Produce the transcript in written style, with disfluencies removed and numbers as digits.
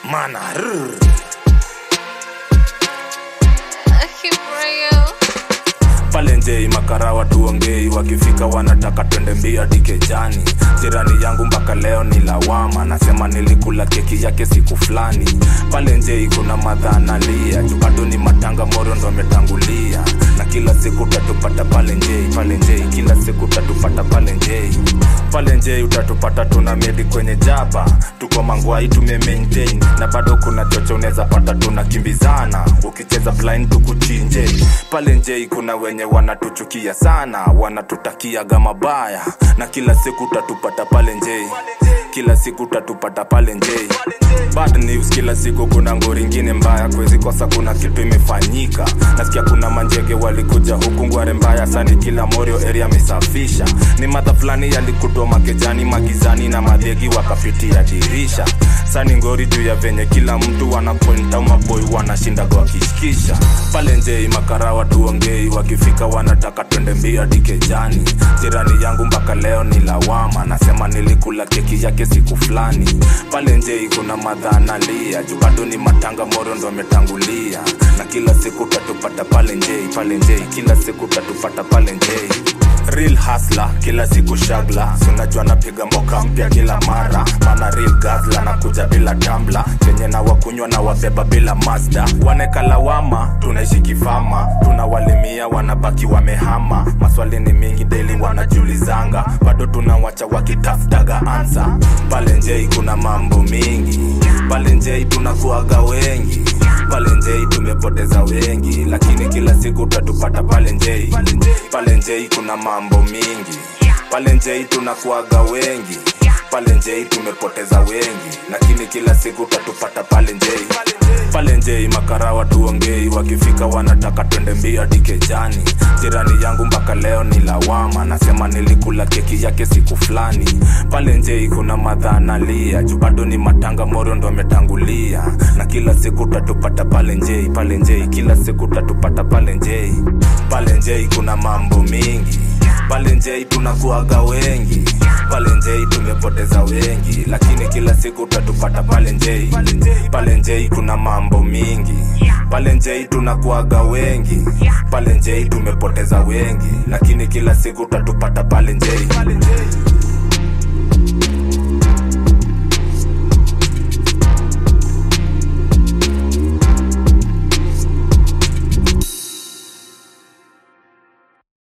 Mana pale nje makara watu ongei, wakifika wanataka twende mbio dikejani. Jirani yangu mpaka leo ni lawama, nasema nilikula keki yake siku fulani. Pale nje kuna madhana lia, bado ni matanga moro ndo ametangulia. Na kila siku utatupata pale nje, kila siku utatupata pale nje. Pale nje utatupata tuna medi kwenye jaba, tuko mangwai tume-maintain. Na bado kuna chocho uneza pata tunakimbizana, ukicheza blind tukuchinje. Pale nje kuna wenye wanatuchukia sana, wanatutakia gama baya. Na kila siku utatupata pale nje, kila siku utatupata pale nje. Bad news kila siku kuna ngori ingine mbaya, kwezi kosa kuna kitu imefanyika. Nasikia kuna manjege walikuja huku ngware mbaya, sani kila morio area misafisha. Ni madha fulani yalikutoa makejani magizani, na madhegi wakapitia dirisha. Sani ngori juu ya venye kila mtu wanapointa maboy wanashinda kwa kishikisha. Pale nje makara watu ongei, wakifika wanataka twende mbio dikejani. Jirani yangu mpaka leo ni lawama, nasema nilikula keki yake siku fulani. Pale nje kuna madhana lia, bado ni matanga moro ndo ametangulia. Na kila siku utatupata pale nje, kila siku utatupata pale nje. Real hustler, kila siku shagla, unajua napiga mboka mpya kila mara. Mana real gazla na kuja bila tambla, kenye na wakunywa na wabeba bila Mazda. Waneka lawama, tunaishi kifama, tunawalimia wanabaki wamehama. Maswali ni mingi daily wanajulizanga, bado tunawacha wakitafutaga answer. Pale nje kuna mambo mingi, pale nje tunakuaga wengi. Pale nje tumepoteza wengi, lakini kila siku utatupata pale nje. Pale nje kuna mambo mingi, pale nje tunakuaga wengi. Pale nje tumepoteza wengi, lakini kila siku utatupata pale nje. Pale nje makara watu ongei, wakifika wanataka twende mbio dikejani. Jirani yangu mpaka leo ni lawama, nasema nilikula keki yake siku fulani. Pale nje kuna madhana lia, bado ni matanga moro ndo ametangulia. Na kila siku utatupata pale nje, kila siku utatupata pale nje. Pale nje kuna mambo mingi, pale nje tunakuaga wengi. Pale nje tumepoteza wengi, lakini kila siku utatupata pale nje. Pale nje kuna mambo mingi, pale nje tunakuaga wengi. Pale nje tumepoteza wengi, lakini kila siku utatupata pale nje.